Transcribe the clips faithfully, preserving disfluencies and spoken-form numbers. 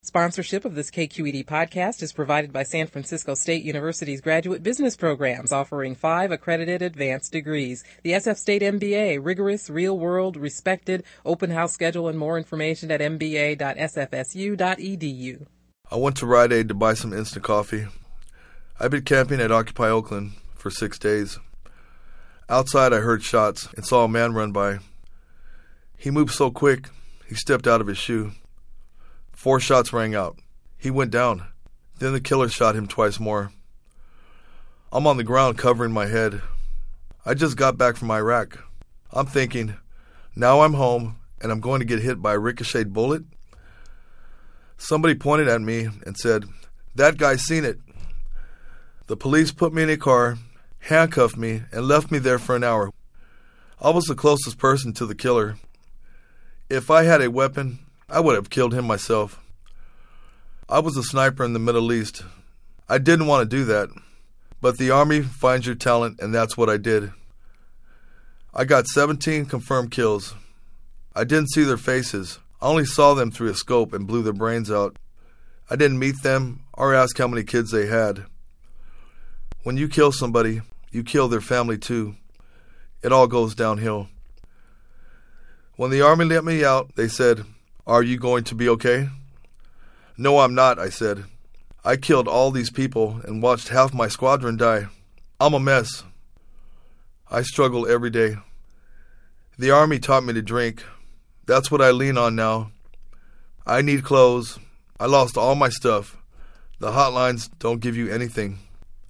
Sponsorship of this K Q E D podcast is provided by San Francisco State University's graduate business programs, offering five accredited advanced degrees. The S F State M B A, rigorous, real-world, respected, open house schedule, and more information at m b a dot s f s u dot e d u. I went to Rite Aid to buy some instant coffee. I've been camping at Occupy Oakland for six days. Outside, I heard shots and saw a man run by. He moved so quick, he stepped out of his shoe. Four shots rang out. He went down. Then the killer shot him twice more. I'm on the ground covering my head. I just got back from Iraq. I'm thinking, now I'm home and I'm going to get hit by a ricocheted bullet. Somebody pointed at me and said, "That guy's seen it." The police put me in a car, handcuffed me, and left me there for an hour. I was the closest person to the killer. If I had a weapon, I would have killed him myself. I was a sniper in the Middle East. I didn't want to do that, but the Army finds your talent, and that's what I did. I got seventeen confirmed kills. I didn't see their faces. I only saw them through a scope and blew their brains out. I didn't meet them or ask how many kids they had. When you kill somebody, you kill their family too. It all goes downhill. When the Army let me out, they said, "Are you going to be okay?" "No, I'm not," I said. "I killed all these people and watched half my squadron die. I'm a mess. I struggle every day. The Army taught me to drink. That's what I lean on now. I need clothes. I lost all my stuff. The hotlines don't give you anything."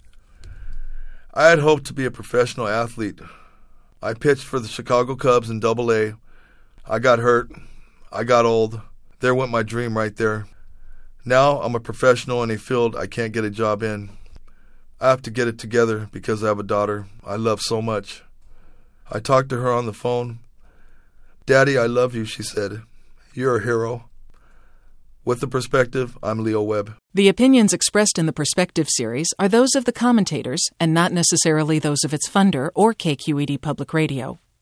I had hoped to be a professional athlete. I pitched for the Chicago Cubs in Double A. I got hurt. I got old. There went my dream right there. Now I'm a professional in a field I can't get a job in. I have to get it together because I have a daughter I love so much. I talked to her on the phone. "Daddy, I love you," she said. "You're a hero." With The Perspective, I'm Leo Webb. The opinions expressed in the Perspective series are those of the commentators and not necessarily those of its funder or K Q E D Public Radio.